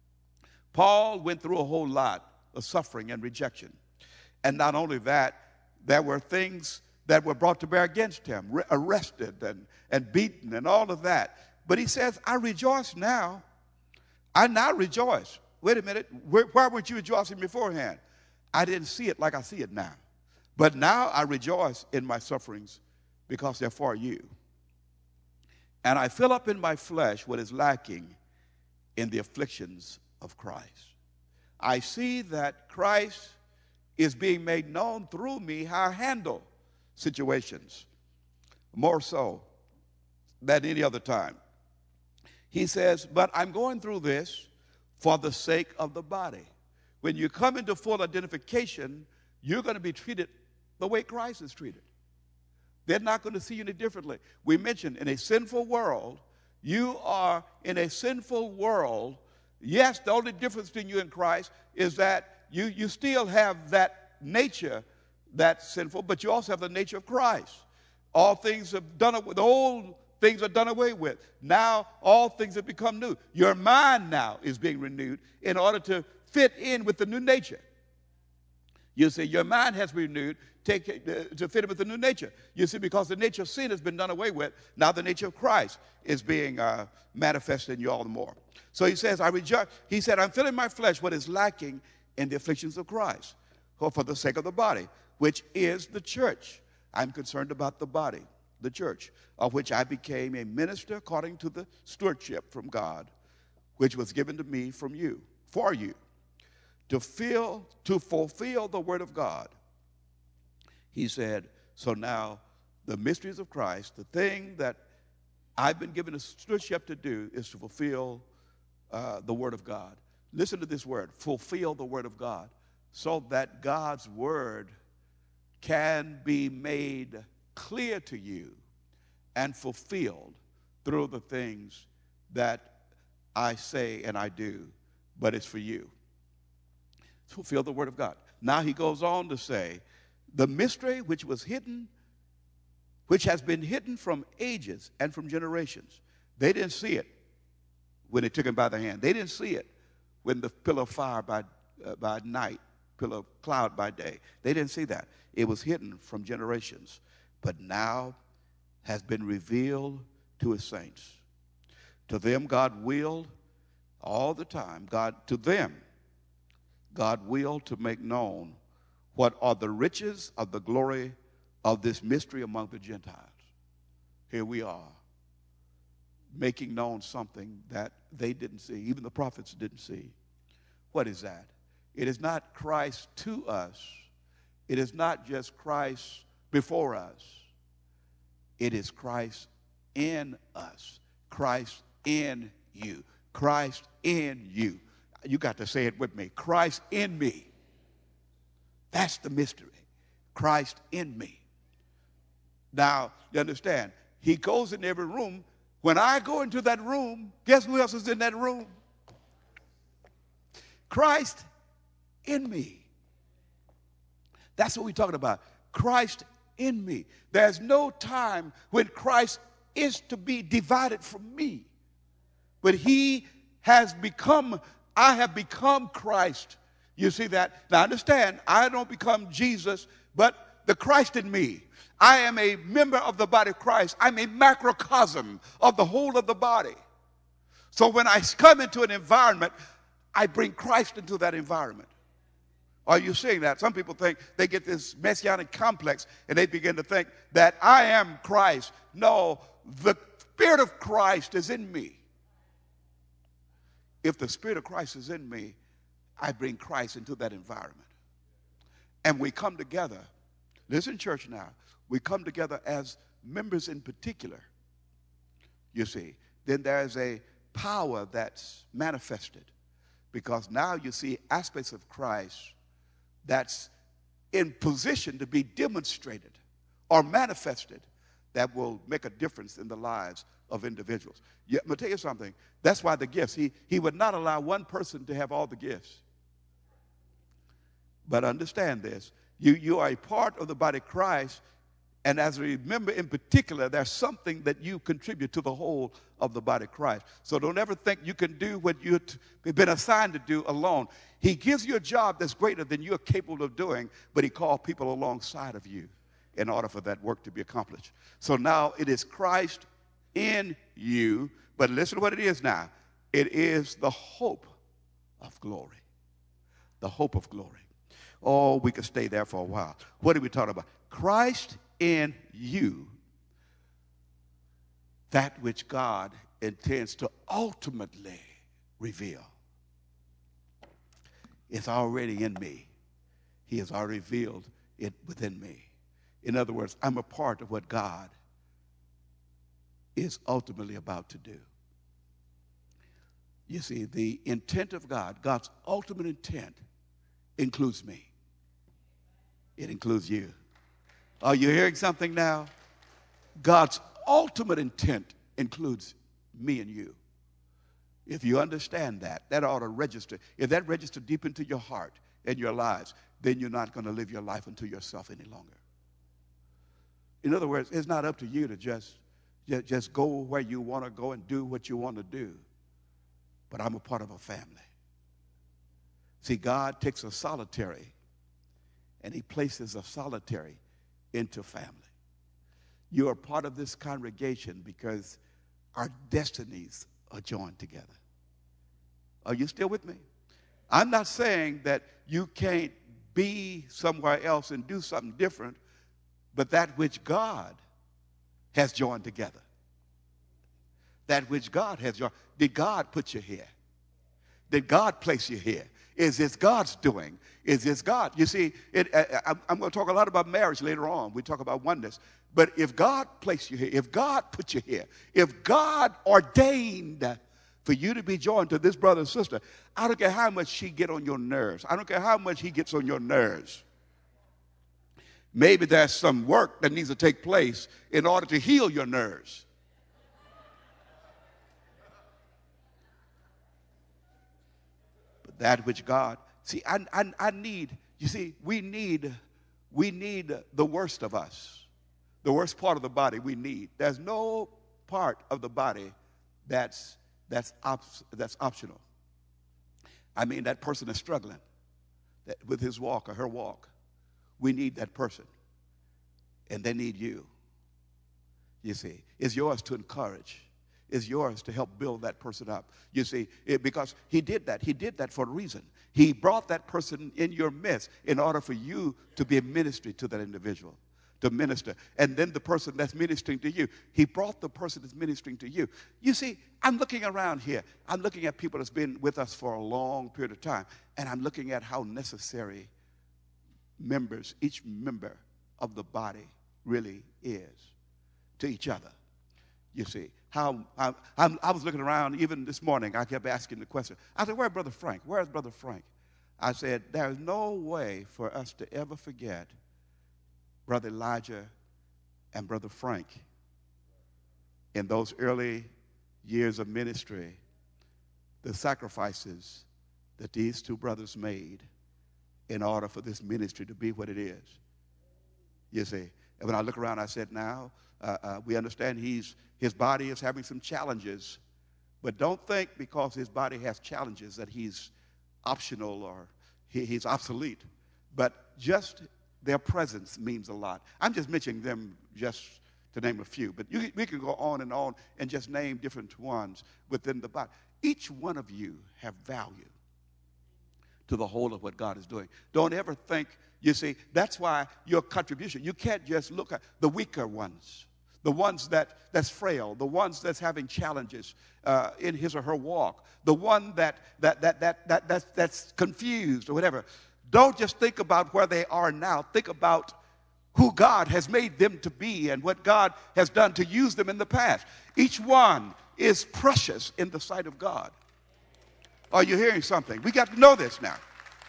Speaker 1: Paul went through a whole lot of suffering and rejection. And not only that, there were things that were brought to bear against him, re- arrested and, and beaten and all of that. But he says, I rejoice now. I now rejoice. Wait a minute. Where, why weren't you rejoicing beforehand? I didn't see it like I see it now. But now I rejoice in my sufferings because they're for you. And I fill up in my flesh what is lacking in the afflictions of Christ. I see that Christ is being made known through me how I handle situations, more so than any other time. He says, but I'm going through this for the sake of the body. When you come into full identification, you're going to be treated the way Christ is treated. They're not going to see you any differently. We mentioned in a sinful world, you are in a sinful world. Yes, the only difference between you and Christ is that you, you still have that nature that's sinful, but you also have the nature of Christ. All things are done away, the old things are done away with. Now all things have become new. Your mind now is being renewed in order to fit in with the new nature. You see, your mind has been renewed take, uh, to fit in with the new nature. You see, because the nature of sin has been done away with, now the nature of Christ is being uh, manifested in you all the more. So he says, I rejoice. He said, I'm filling my flesh what is lacking in the afflictions of Christ, or for the sake of the body, which is the church. I'm concerned about the body, the church, of which I became a minister according to the stewardship from God, which was given to me from you, for you, to feel, to fulfill the word of God. He said, so now the mysteries of Christ, the thing that I've been given a stewardship to do is to fulfill uh, the word of God. Listen to this word, fulfill the word of God, so that God's word can be made clear to you and fulfilled through the things that I say and I do, but it's for you. Fulfill the word of God. Now he goes on to say, the mystery which was hidden, which has been hidden from ages and from generations. They didn't see it when they took him by the hand. They didn't see it when the pillar of fire by, uh, by night, pillar of cloud by day. They didn't see that. It was hidden from generations, but now has been revealed to his saints. To them God willed all the time, God, to them, God willed to make known what are the riches of the glory of this mystery among the Gentiles. Here we are, making known something that they didn't see, even the prophets didn't see. What is that? It is not Christ to us. It is not just Christ before us. It is Christ in us. Christ in you. Christ in you. You got to say it with me. Christ in me. That's the mystery. Christ in me. Now, you understand, he goes in every room. When I go into that room, guess who else is in that room? Christ in me. That's what we're talking about. Christ in me. There's no time when Christ is to be divided from me. But he has become, I have become Christ. You see that? Now understand, I don't become Jesus, but the Christ in me. I am a member of the body of Christ. I'm a macrocosm of the whole of the body. So when I come into an environment, I bring Christ into that environment. Are you seeing that? Some people think they get this messianic complex and they begin to think that I am Christ. No, the Spirit of Christ is in me. If the Spirit of Christ is in me, I bring Christ into that environment. And we come together. Listen, church, now. We come together as members in particular. You see, then there's a power that's manifested because now you see aspects of Christ that's in position to be demonstrated or manifested that will make a difference in the lives of individuals. Yeah, I'm going to tell you something. That's why the gifts, he, he would not allow one person to have all the gifts. But understand this. You, you are a part of the body of Christ, and as a member in particular, there's something that you contribute to the whole of the body of Christ. So don't ever think you can do what you've been assigned to do alone. He gives you a job that's greater than you're capable of doing, but he called people alongside of you in order for that work to be accomplished. So now it is Christ in you, but listen to what it is now. It is the hope of glory. The hope of glory. Oh, we could stay there for a while. What are we talking about? Christ in you, that which God intends to ultimately reveal. It's already in me. He has already revealed it within me. In other words, I'm a part of what God is ultimately about to do. You see, the intent of God, God's ultimate intent, includes me. It includes you. Are you hearing something now? God's ultimate intent includes me and you. If you understand that, that ought to register. If that registers deep into your heart and your lives, then you're not going to live your life unto yourself any longer. In other words, it's not up to you to just, just, just go where you want to go and do what you want to do. But I'm a part of a family. See, God takes a solitary and he places a solitary into family. You are part of this congregation because our destinies are joined together. Are you still with me? I'm not saying that you can't be somewhere else and do something different, but that which God has joined together. That which God has joined. Did God put you here? Did God place you here? Is this God's doing? Is this God? You see, it, I, I'm going to talk a lot about marriage later on. We talk about oneness. But if God placed you here, if God put you here, if God ordained for you to be joined to this brother and sister, I don't care how much she get on your nerves. I don't care how much he gets on your nerves. Maybe there's some work that needs to take place in order to heal your nerves. That which God, see, I, I, I need, you see, we need, we need the worst of us. The worst part of the body we need. There's no part of the body that's, that's, op, that's optional. I mean, that person is struggling that, with his walk or her walk. We need that person. And they need you. You see, it's yours to encourage. Is yours to help build that person up. You see, it, because he did that. He did that for a reason. He brought that person in your midst in order for you to be a ministry to that individual, to minister. And then the person that's ministering to you, he brought the person that's ministering to you. You see, I'm looking around here. I'm looking at people that's been with us for a long period of time, and I'm looking at how necessary members, each member of the body really is to each other. You see, how I, I, I was looking around even this morning. I kept asking the question. I said, where's Brother Frank? Where's Brother Frank? I said, there's no way for us to ever forget Brother Elijah and Brother Frank in those early years of ministry, the sacrifices that these two brothers made in order for this ministry to be what it is. You see, and when I look around, I said, now, uh, uh, we understand he's, his body is having some challenges, but don't think because his body has challenges that he's optional or he, he's obsolete. But just their presence means a lot. I'm just mentioning them just to name a few, but you, we can go on and on and just name different ones within the body. Each one of you have value to the whole of what God is doing. Don't ever think, you see, that's why your contribution, you can't just look at the weaker ones, the ones that, that's frail, the ones that's having challenges uh, in his or her walk, the one that, that, that, that, that, that's, that's confused or whatever. Don't just think about where they are now. Think about who God has made them to be and what God has done to use them in the past. Each one is precious in the sight of God. Are you hearing something? We got to know this now.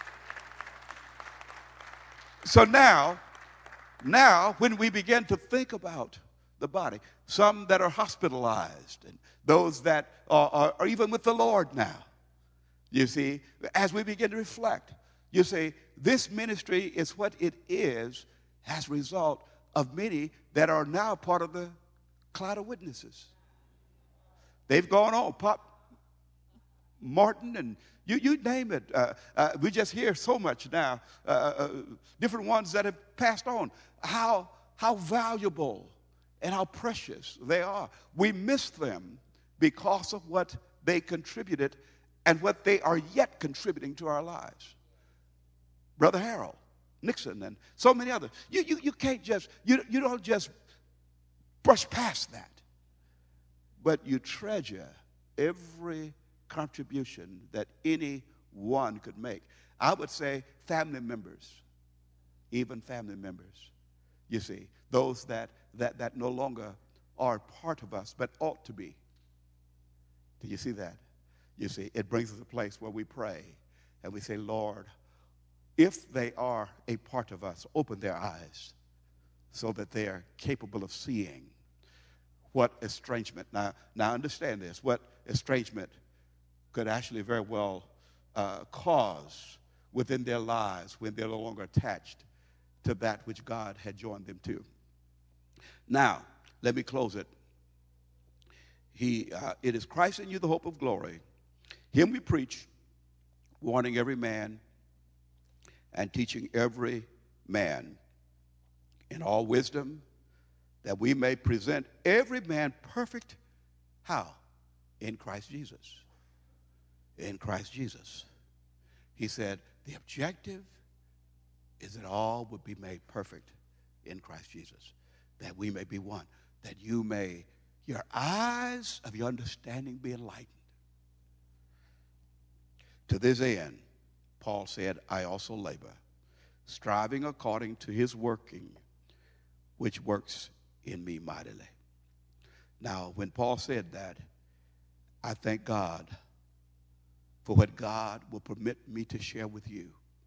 Speaker 1: So now, now when we begin to think about the body, some that are hospitalized and those that are, are, are even with the Lord now, you see, as we begin to reflect, you say, this ministry is what it is as a result of many that are now part of the cloud of witnesses. They've gone on. Pop Martin and you, you name it. Uh, uh, we just hear so much now, uh, uh, different ones that have passed on. How, how valuable and how precious they are. We miss them because of what they contributed and what they are yet contributing to our lives. Brother Harold Nixon and so many others. You, you, you can't just, you, you don't just brush past that. But you treasure every contribution that anyone could make. I would say family members, even family members. You see, those that, that, that no longer are part of us, but ought to be. Do you see that? You see, it brings us to a place where we pray and we say, Lord, if they are a part of us, open their eyes so that they are capable of seeing what estrangement. Now, now understand this, what estrangement could actually very well uh, cause within their lives when they're no longer attached to that which God had joined them to. Now, let me close it. He, uh, it is Christ in you, the hope of glory. Him we preach, warning every man and teaching every man in all wisdom, that we may present every man perfect. How? In Christ Jesus. In Christ Jesus. He said the objective is that all would be made perfect in Christ Jesus, that we may be one, that you may, your eyes of your understanding be enlightened. To this end, Paul said, I also labor, striving according to his working, which works in me mightily. Now, when Paul said that, I thank God for what God will permit me to share with you.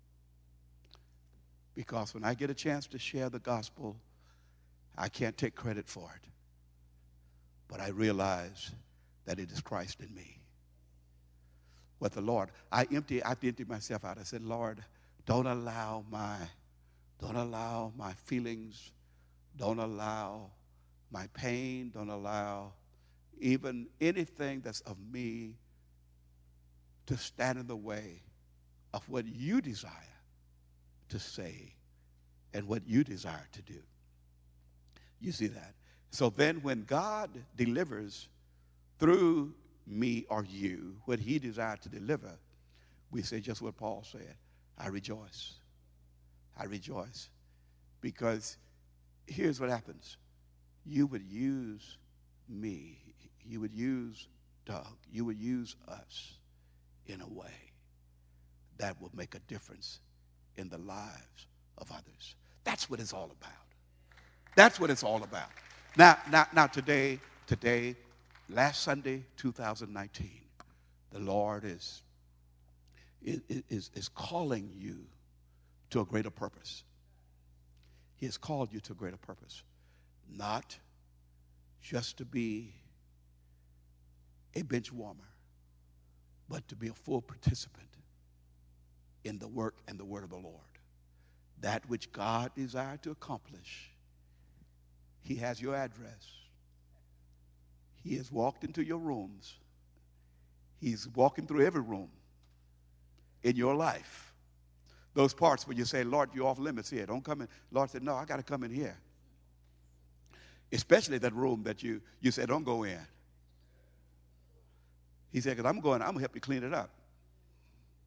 Speaker 1: Because when I get a chance to share the gospel, I can't take credit for it. But I realize that it is Christ in me. What the Lord, I empty, I have to empty myself out. I said, Lord, don't allow my, don't allow my feelings, don't allow my pain, don't allow even anything that's of me to stand in the way of what you desire to say and what you desire to do. You see that? So then when God delivers through me or you what he desired to deliver, we say just what Paul said, I rejoice. I rejoice. Because here's what happens. You would use me. You would use Doug. You would use us in a way that will make a difference in the lives of others. That's what it's all about. That's what it's all about. Now, now, now today, today, last Sunday, two thousand nineteen, the Lord is, is, is calling you to a greater purpose. He has called you to a greater purpose. Not just to be a bench warmer, but to be a full participant in the work and the word of the Lord. That which God desired to accomplish. He has your address. He has walked into your rooms. He's walking through every room in your life. Those parts where you say, Lord, you're off limits here. Don't come in. Lord said, no, I got to come in here. Especially that room that you, you said, don't go in. He said, because I'm going, I'm going to help you clean it up.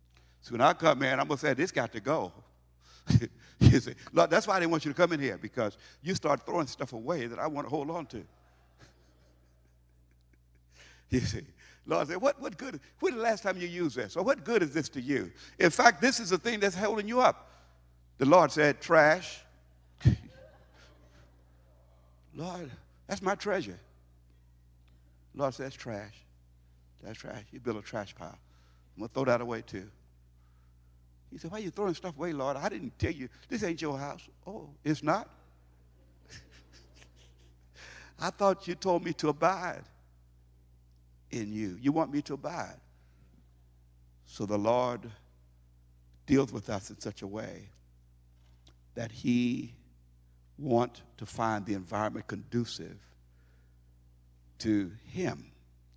Speaker 1: So when I come in, I'm going to say, this got to go. You say, Lord, that's why I didn't want you to come in here, because you start throwing stuff away that I want to hold on to. You see, Lord said, what, what good, when the last time you used this? Or what good is this to you? In fact, this is the thing that's holding you up. The Lord said, trash. Lord, that's my treasure. Lord says, trash. That's trash. You build a trash pile. I'm going to throw that away too. He said, why are you throwing stuff away, Lord? I didn't tell you. This ain't your house. Oh, it's not? I thought you told me to abide in you. You want me to abide. So the Lord deals with us in such a way that he wants to find the environment conducive to him,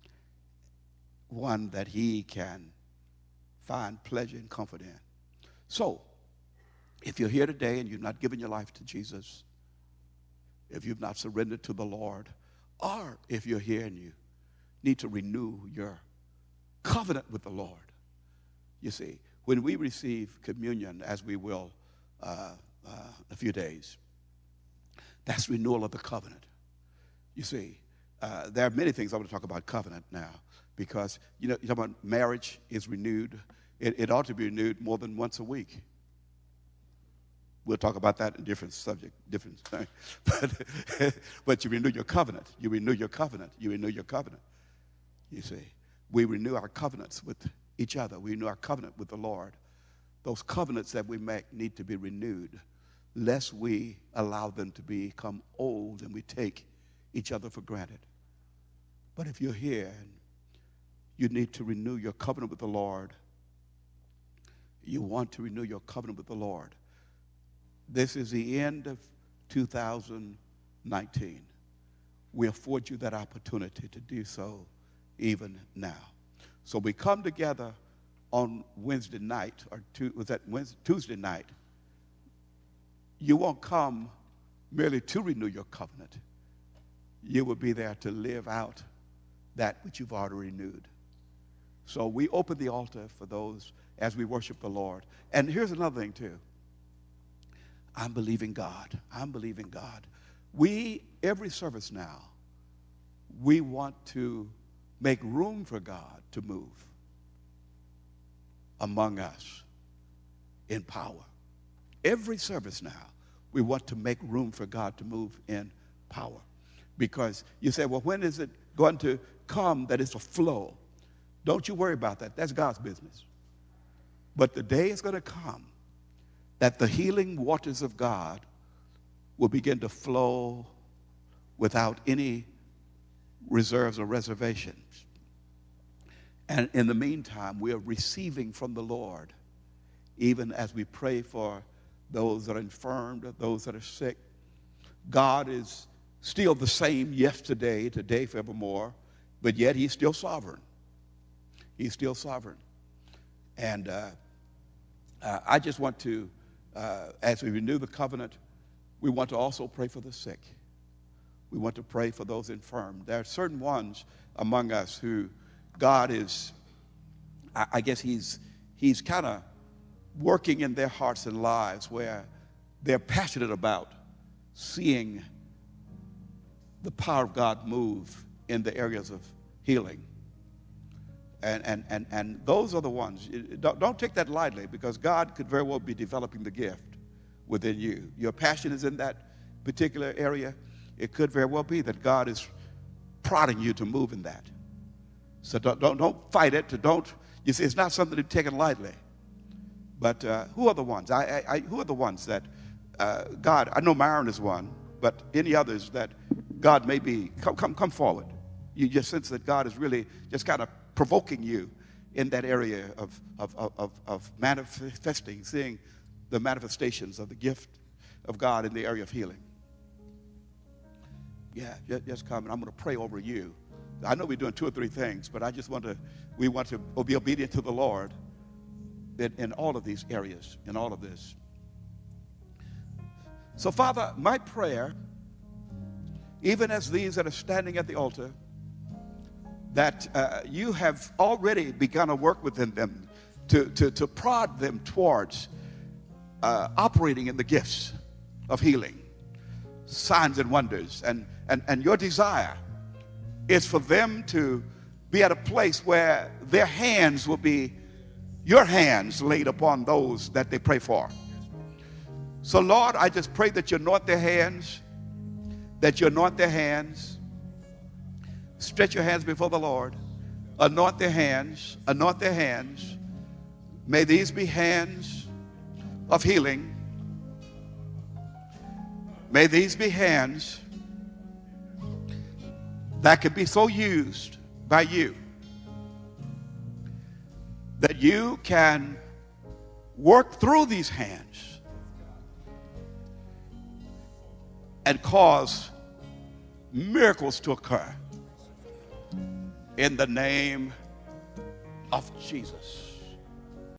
Speaker 1: one that he can find pleasure and comfort in. So, if you're here today and you've not given your life to Jesus, if you've not surrendered to the Lord, or if you're here and you need to renew your covenant with the Lord. You see, when we receive communion, as we will uh, uh, in a few days, that's renewal of the covenant. You see, uh, there are many things I want to talk about covenant now, because, you know, you talk about marriage is renewed. It, it ought to be renewed more than once a week. We'll talk about that in different subject, different thing. But, but you renew your covenant. You renew your covenant. You renew your covenant. You see, we renew our covenants with each other. We renew our covenant with the Lord. Those covenants that we make need to be renewed, lest we allow them to become old and we take each other for granted. But if you're here and you need to renew your covenant with the Lord, you want to renew your covenant with the Lord, this is the end of two thousand nineteen. We afford you that opportunity to do so even now. So we come together on Wednesday night, or two, was that Wednesday, Tuesday night. You won't come merely to renew your covenant. You will be there to live out that which you've already renewed. So we open the altar for those as we worship the Lord. And here's another thing too. I'm believing God. I'm believing God. We, every service now, we want to make room for God to move among us in power. Every service now, we want to make room for God to move in power. Because you say, well, when is it going to come that it's a flow? Don't you worry about that. That's God's business. But the day is going to come that the healing waters of God will begin to flow without any reserves or reservations. And in the meantime, we are receiving from the Lord, even as we pray for those that are infirmed, those that are sick. God is still the same yesterday, today, forevermore, but yet he's still sovereign. He's still sovereign. And uh, uh, I just want to, uh, as we renew the covenant, we want to also pray for the sick. We want to pray for those infirm. There are certain ones among us who God is, I, I guess he's, he's kind of working in their hearts and lives where they're passionate about seeing the power of God move in the areas of healing. And, and, and, and those are the ones. Don't, don't take that lightly, because God could very well be developing the gift within you. Your passion is in that particular area. It could very well be that God is prodding you to move in that. So don't, don't, don't fight it. Don't, you see, it's not something to take it lightly. But uh, who are the ones? I, I, I, who are the ones that uh, God, I know Myron is one, but any others that God may be, come, come, come forward. You just sense that God is really just kind of provoking you in that area of, of, of, of manifesting, seeing the manifestations of the gift of God in the area of healing. Yeah, just, just come, and I'm going to pray over you. I know we're doing two or three things, but I just want to, we want to be obedient to the Lord in, in all of these areas, in all of this. So, Father, my prayer, even as these that are standing at the altar, that uh, you have already begun to work within them to, to, to prod them towards uh, operating in the gifts of healing, signs and wonders. And, and, and your desire is for them to be at a place where their hands will be, your hands laid upon those that they pray for. So Lord, I just pray that you anoint their hands, that you anoint their hands. Stretch your hands before the Lord. Anoint their hands, anoint their hands. May these be hands of healing. May these be hands that can be so used by you that you can work through these hands and cause miracles to occur in the name of Jesus.